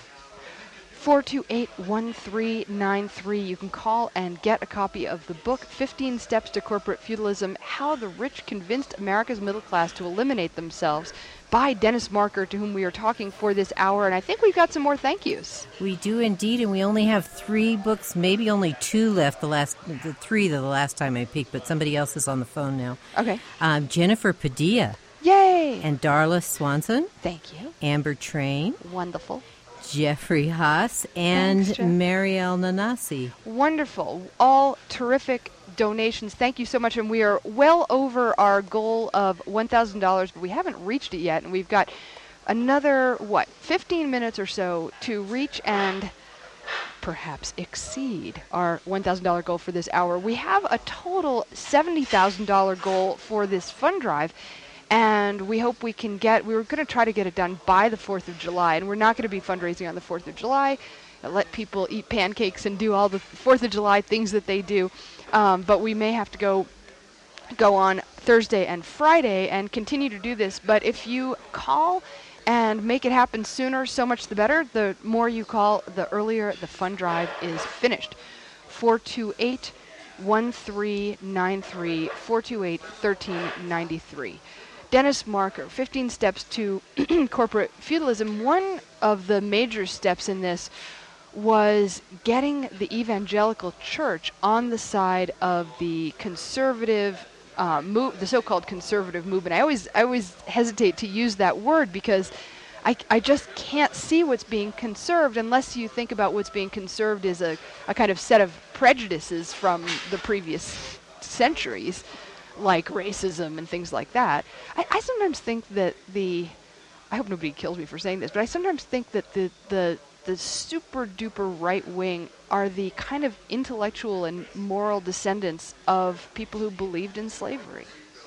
Speaker 1: four two eight, one three nine three. You can call and get a copy of the book, fifteen Steps to Corporate Feudalism, How the Rich Convinced America's Middle Class to Eliminate Themselves, by Dennis Marker, to whom we are talking for this hour. And I think we've got some more thank yous.
Speaker 3: We do indeed, and we only have three books, maybe only two left, the last, the three the last time I peeked, but somebody else is on the phone now.
Speaker 1: Okay.
Speaker 3: Um, Jennifer Padilla.
Speaker 1: Yay!
Speaker 3: And Darla Swanson.
Speaker 1: Thank you.
Speaker 3: Amber Train.
Speaker 1: Wonderful.
Speaker 3: Jeffrey Haas and
Speaker 1: Thanks, Jeff.
Speaker 3: Marielle Nanasi.
Speaker 1: Wonderful. All terrific donations. Thank you so much. And we are well over our goal of one thousand dollars, but we haven't reached it yet. And we've got another, what, fifteen minutes or so to reach and perhaps exceed our one thousand dollars goal for this hour. We have a total seventy thousand dollars goal for this fund drive. And we hope we can get, we were going to try to get it done by the fourth of July. And we're not going to be fundraising on the fourth of July. Let people eat pancakes and do all the fourth of July things that they do. Um, but we may have to go go on Thursday and Friday and continue to do this. But if you call and make it happen sooner, so much the better. The more you call, the earlier the fund drive is finished. four two eight, one three nine three, four two eight, one three nine three. Dennis Marker, fifteen Steps to Corporate Feudalism. One of the major steps in this was getting the evangelical church on the side of the conservative uh, move, the so-called conservative movement. I always, I always hesitate to use that word because I, I just can't see what's being conserved unless you think about what's being conserved as a, a kind of set of prejudices from the previous centuries, like racism and things like that. I, I sometimes think that the, I hope nobody kills me for saying this, but I sometimes think that the, the, the super duper right wing are the kind of intellectual and moral descendants of people who believed in slavery.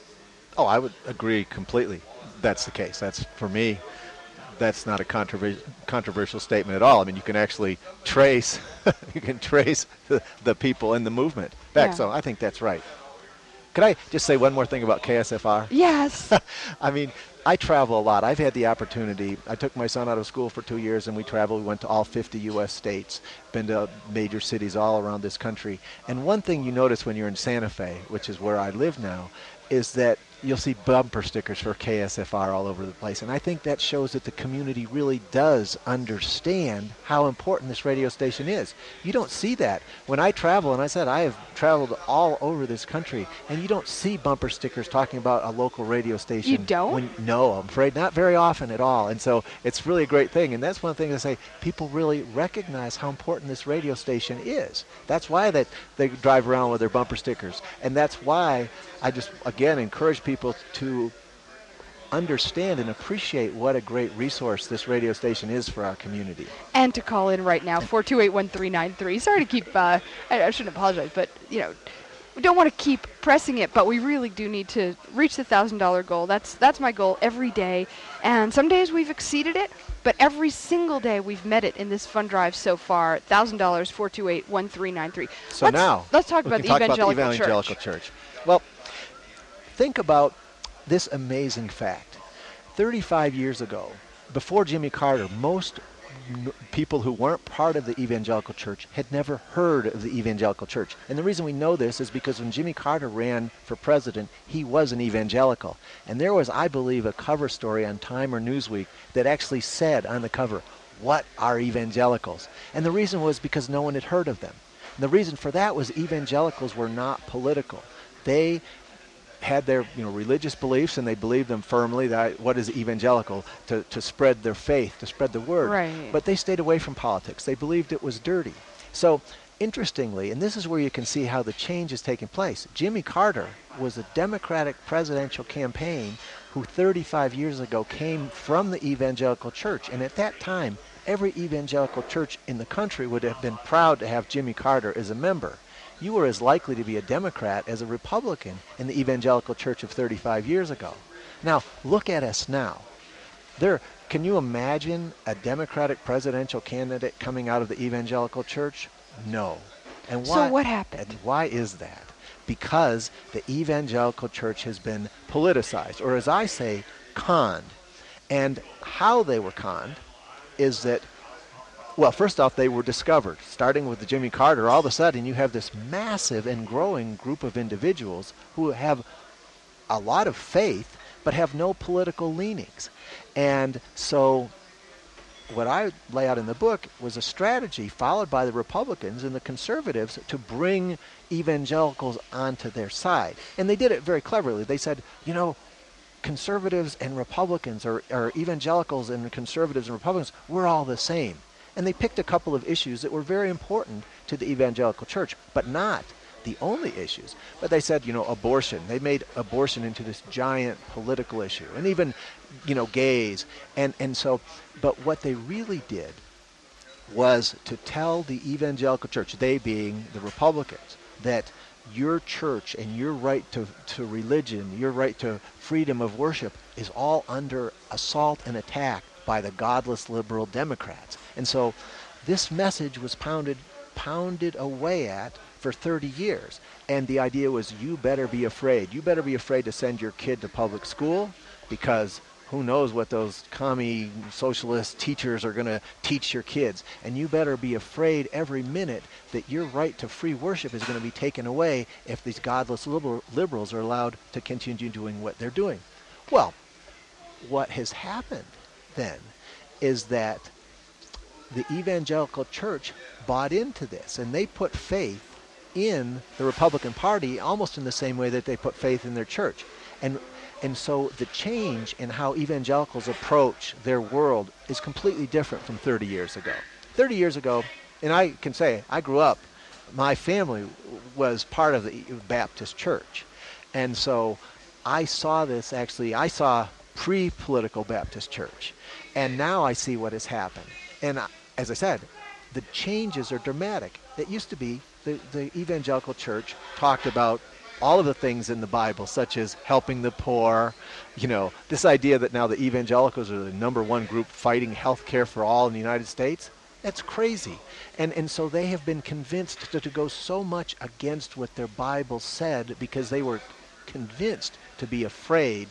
Speaker 2: Oh, I would agree completely. That's the case. That's, for me, that's not a controver- controversial statement at all. I mean, you can actually trace, you can trace the, the people in the movement back.
Speaker 1: Yeah.
Speaker 2: So I think that's right. Could I just say one more thing about K S F R?
Speaker 1: Yes.
Speaker 2: I mean, I travel a lot. I've had the opportunity. I took my son out of school for two years, and we traveled. We went to all fifty U S states, been to major cities all around this country. And one thing you notice when you're in Santa Fe, which is where I live now, is that you'll see bumper stickers for K S F R all over the place. And I think that shows that the community really does understand how important this radio station is. You don't see that. When I travel, and I said I have traveled all over this country, and you don't see bumper stickers talking about a local radio station.
Speaker 1: You don't?
Speaker 2: When, no, I'm afraid not very often at all. And so it's really a great thing. And that's one thing I say, people really recognize how important this radio station is. That's why that they drive around with their bumper stickers. And that's why I just, again, encourage people to understand and appreciate what a great resource this radio station is for our community.
Speaker 1: And to call in right now, four two eight, one three nine three. Sorry to keep, uh, I, I shouldn't apologize, but, you know, we don't want to keep pressing it, but we really do need to reach the one thousand dollars goal. That's that's my goal every day. And some days we've exceeded it, but every single day we've met it in this fund drive so far. one thousand dollars, four two eight, one three nine three.
Speaker 2: So
Speaker 1: let's,
Speaker 2: now,
Speaker 1: let's talk,
Speaker 2: we
Speaker 1: about the,
Speaker 2: talk
Speaker 1: evangelical
Speaker 2: about the evangelical
Speaker 1: church.
Speaker 2: church. Well, think about this amazing fact. thirty-five years ago, before Jimmy Carter, most n- people who weren't part of the evangelical church had never heard of the evangelical church. And the reason we know this is because when Jimmy Carter ran for president, he was an evangelical. And there was, I believe, a cover story on Time or Newsweek that actually said on the cover, "What are evangelicals?" And the reason was because no one had heard of them. And the reason for that was evangelicals were not political. They had their you know religious beliefs, and they believed them firmly. That what is evangelical? To, to spread their faith, to spread the word.
Speaker 1: Right.
Speaker 2: But they stayed away from politics. They believed it was dirty. So interestingly, and this is where you can see how the change is taking place, Jimmy Carter was a Democratic presidential campaign who thirty-five years ago came from the evangelical church. And at that time, every evangelical church in the country would have been proud to have Jimmy Carter as a member. You were as likely to be a Democrat as a Republican in the evangelical church of thirty-five years ago. Now, look at us now. There, can you imagine a Democratic presidential candidate coming out of the evangelical church? No. And why?
Speaker 1: So what happened?
Speaker 2: And why is that? Because the evangelical church has been politicized, or as I say, conned. And how they were conned is that, well, first off, they were discovered. Starting with the Jimmy Carter, all of a sudden you have this massive and growing group of individuals who have a lot of faith but have no political leanings. And so what I lay out in the book was a strategy followed by the Republicans and the conservatives to bring evangelicals onto their side. And they did it very cleverly. They said, you know, conservatives and Republicans, or, or evangelicals and conservatives and Republicans, we're all the same. And they picked a couple of issues that were very important to the evangelical church, but not the only issues. But they said, you know, abortion. They made abortion into this giant political issue, and even, you know, gays. And, and so, but what they really did was to tell the evangelical church, they being the Republicans, that your church and your right to, to religion, your right to freedom of worship is all under assault and attack by the godless liberal Democrats. And so this message was pounded pounded away at for thirty years. And the idea was, you better be afraid. You better be afraid to send your kid to public school, because who knows what those commie socialist teachers are going to teach your kids. And you better be afraid every minute that your right to free worship is going to be taken away if these godless liberal, liberals are allowed to continue doing what they're doing. Well, what has happened then is that the evangelical church bought into this, and they put faith in the Republican Party almost in the same way that they put faith in their church. And And so the change in how evangelicals approach their world is completely different from thirty years ago. thirty years ago, and I can say, I grew up, my family was part of the Baptist church. And so I saw this actually, I saw pre-political Baptist church. And now I see what has happened. And I, as I said, the changes are dramatic. It used to be the, the evangelical church talked about all of the things in the Bible, such as helping the poor, you know, this idea that now the evangelicals are the number one group fighting health care for all in the United States. That's crazy. And and so they have been convinced to, to go so much against what their Bible said because they were convinced to be afraid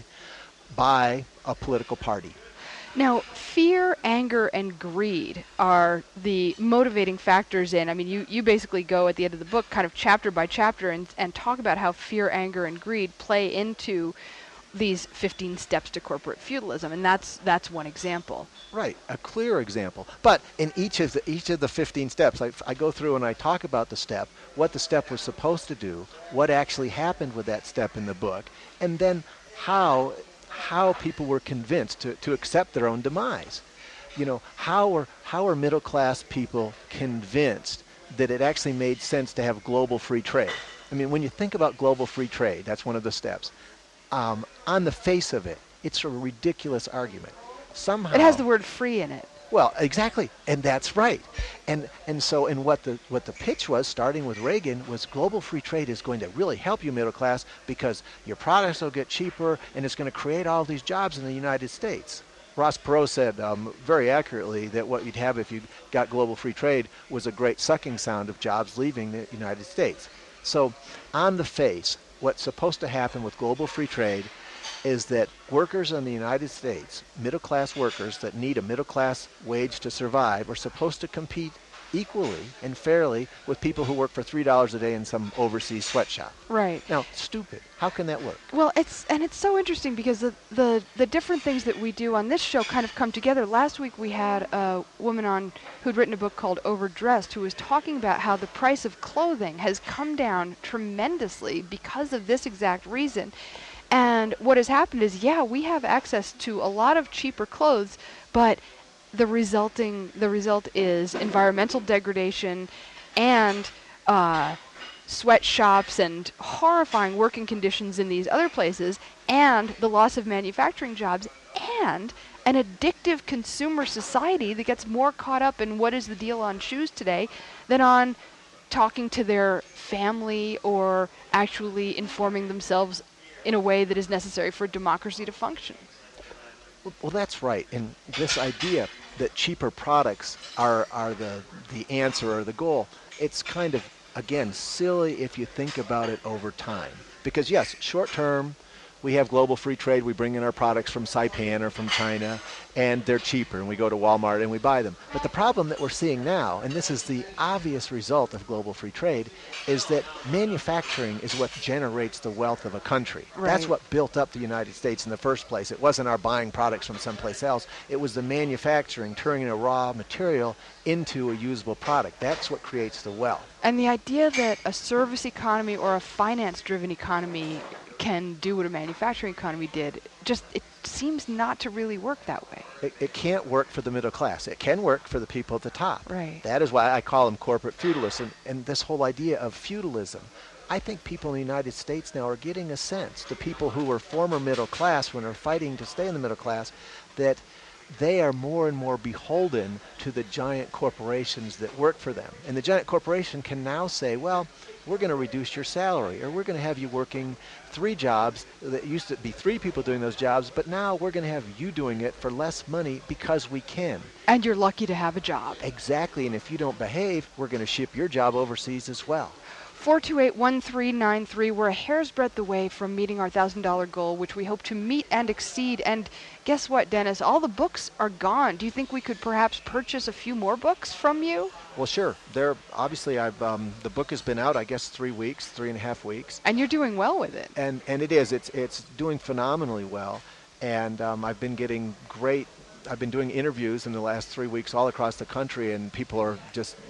Speaker 2: by a political party.
Speaker 1: Now, fear, anger, and greed are the motivating factors in, I mean, you, you basically go at the end of the book kind of chapter by chapter and, and talk about how fear, anger, and greed play into these fifteen steps to corporate feudalism, and that's that's one example.
Speaker 2: Right, a clear example. But in each of the each of the fifteen steps, I, I go through and I talk about the step, what the step was supposed to do, what actually happened with that step in the book, and then how how people were convinced to, to accept their own demise. You know, how are how are middle class people convinced that it actually made sense to have global free trade? I mean, when you think about global free trade, that's one of the steps. Um, on the face of it, it's a ridiculous argument. Somehow
Speaker 1: it has the word free in it.
Speaker 2: Well, exactly, and that's right. And and so, and what the what the pitch was, starting with Reagan, was global free trade is going to really help you middle class because your products will get cheaper, and it's going to create all these jobs in the United States. Ross Perot said um, very accurately that what you'd have if you got global free trade was a great sucking sound of jobs leaving the United States. So, on the face, what's supposed to happen with global free trade is that workers in the United States, middle-class workers that need a middle-class wage to survive, are supposed to compete equally and fairly with people who work for three dollars a day in some overseas sweatshop.
Speaker 1: Right.
Speaker 2: Now, stupid. How can that work?
Speaker 1: Well, it's and it's so interesting because the, the, the different things that we do on this show kind of come together. Last week we had a woman on who'd written a book called Overdressed who was talking about how the price of clothing has come down tremendously because of this exact reason. And what has happened is, yeah, we have access to a lot of cheaper clothes, but the resulting the result is environmental degradation and uh, sweatshops and horrifying working conditions in these other places, and the loss of manufacturing jobs, and an addictive consumer society that gets more caught up in what is the deal on shoes today than on talking to their family or actually informing themselves in a way that is necessary for democracy to function.
Speaker 2: Well, that's right. And this idea that cheaper products are, are the, the answer or the goal, it's kind of, again, silly if you think about it over time. Because, yes, short term, we have global free trade. We bring in our products from Saipan or from China, and they're cheaper, and we go to Walmart and we buy them. But the problem that we're seeing now, and this is the obvious result of global free trade, is that manufacturing is what generates the wealth of a country.
Speaker 1: Right.
Speaker 2: That's what built up the United States in the first place. It wasn't our buying products from someplace else. It was the manufacturing, turning a raw material into a usable product. That's what creates the wealth.
Speaker 1: And the idea that a service economy or a finance-driven economy can do what a manufacturing economy did, just it seems not to really work that way.
Speaker 2: It, it can't work for the middle class. It can work for the people at the top.
Speaker 1: Right.
Speaker 2: That is why I call them corporate feudalists. And, and this whole idea of feudalism, I think people in the United States now are getting a sense, the people who were former middle class when they're fighting to stay in the middle class, that they are more and more beholden to the giant corporations that work for them. And the giant corporation can now say, well, we're going to reduce your salary, or we're going to have you working three jobs that used to be three people doing those jobs, but now we're going to have you doing it for less money because we can.
Speaker 1: And you're lucky to have a job.
Speaker 2: Exactly, and if you don't behave, we're going to ship your job overseas as well.
Speaker 1: four two eight, one three nine three. We're a hair's breadth away from meeting our one thousand dollars goal, which we hope to meet and exceed. And guess what, Dennis? All the books are gone. Do you think we could perhaps purchase a few more books from you?
Speaker 2: Well, sure. They're obviously, I've um, the book has been out, I guess, three weeks, three and a half weeks.
Speaker 1: And you're doing well with it.
Speaker 2: And and it is. It's it's doing phenomenally well. And um, I've been getting great. I've been doing interviews in the last three weeks all across the country, and people are just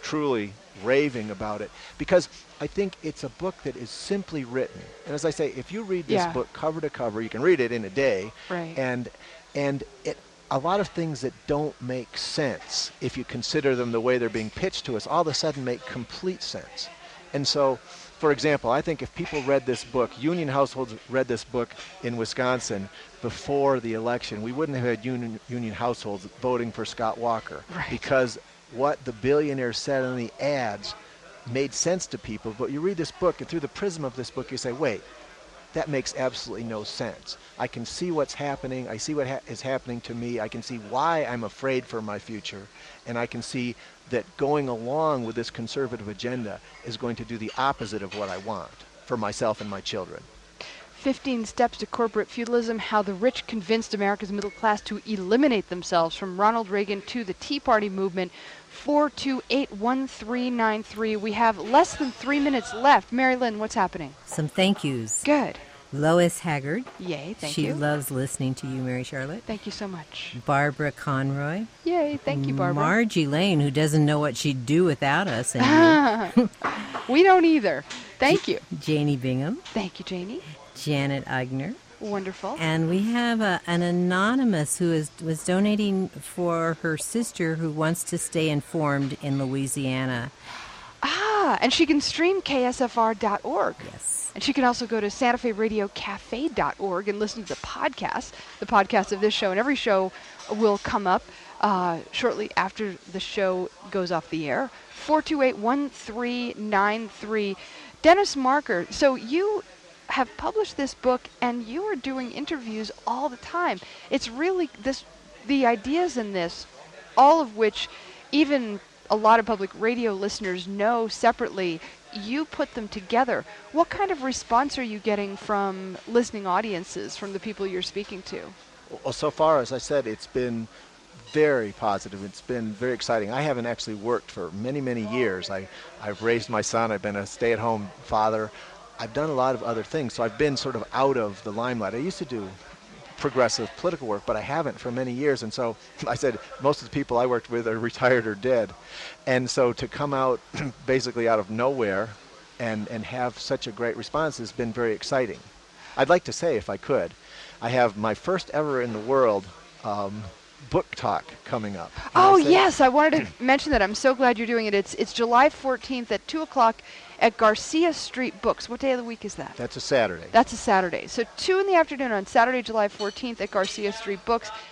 Speaker 2: truly raving about it, because I think it's a book that is simply written. And as I say, if you read this
Speaker 1: Yeah.
Speaker 2: book cover to cover, you can read it in a day.
Speaker 1: Right.
Speaker 2: And and it a lot of things that don't make sense, if you consider them the way they're being pitched to us, all of a sudden make complete sense. And so, for example, I think if people read this book, union households read this book in Wisconsin before the election, we wouldn't have had union, union households voting for Scott Walker.
Speaker 1: Right.
Speaker 2: Because what the billionaire said in the ads made sense to people. But you read this book, and through the prism of this book, you say, wait, that makes absolutely no sense. I can see what's happening. I see what ha- is happening to me. I can see why I'm afraid for my future. And I can see that going along with this conservative agenda is going to do the opposite of what I want for myself and my children.
Speaker 1: fifteen Steps to Corporate Feudalism, How the Rich Convinced America's Middle Class to Eliminate Themselves, from Ronald Reagan to the Tea Party Movement. four two eight, one three nine three. We have less than three minutes left. Mary Lynn, what's happening?
Speaker 3: Some thank yous.
Speaker 1: Good.
Speaker 3: Lois Haggard.
Speaker 1: Yay, thank
Speaker 3: she
Speaker 1: you.
Speaker 3: She loves listening to you, Mary Charlotte.
Speaker 1: Thank you so much.
Speaker 3: Barbara Conroy.
Speaker 1: Yay, thank you, Barbara.
Speaker 3: Margie Lane, who doesn't know what she'd do without us. And you.
Speaker 1: We don't either. Thank you.
Speaker 3: Janie Bingham.
Speaker 1: Thank you, Janie.
Speaker 3: Janet Eigner.
Speaker 1: Wonderful.
Speaker 3: And we have a, an anonymous who is was donating for her sister who wants to stay informed in Louisiana.
Speaker 1: Ah, and she can stream K S F R dot org.
Speaker 3: Yes.
Speaker 1: And she can also go to Santa Fe Radio Cafe dot org and listen to the podcast. The podcast of this show and every show will come up uh, shortly after the show goes off the air. four two eight, one three nine three. Dennis Marker, so you have published this book and you are doing interviews all the time. It's really this, the ideas in this, all of which even a lot of public radio listeners know separately, you put them together. What kind of response are you getting from listening audiences, from the people you're speaking to?
Speaker 2: Well, so far, as I said, it's been very positive. It's been very exciting. I haven't actually worked for many, many years. I, I've raised my son. I've been a stay-at-home father. I've done a lot of other things, so I've been sort of out of the limelight. I used to do progressive political work, but I haven't for many years. And so I said, most of the people I worked with are retired or dead. And so to come out basically out of nowhere and, and have such a great response has been very exciting. I'd like to say, if I could, I have my first ever in the world um, book talk coming up. Can
Speaker 1: Oh,
Speaker 2: I say?
Speaker 1: yes, I wanted to mention that. I'm so glad you're doing it. It's it's July fourteenth at two o'clock at Garcia Street Books. What day of the week is that?
Speaker 2: That's a Saturday.
Speaker 1: That's a Saturday. So two in the afternoon on Saturday, July fourteenth at Garcia Street Books.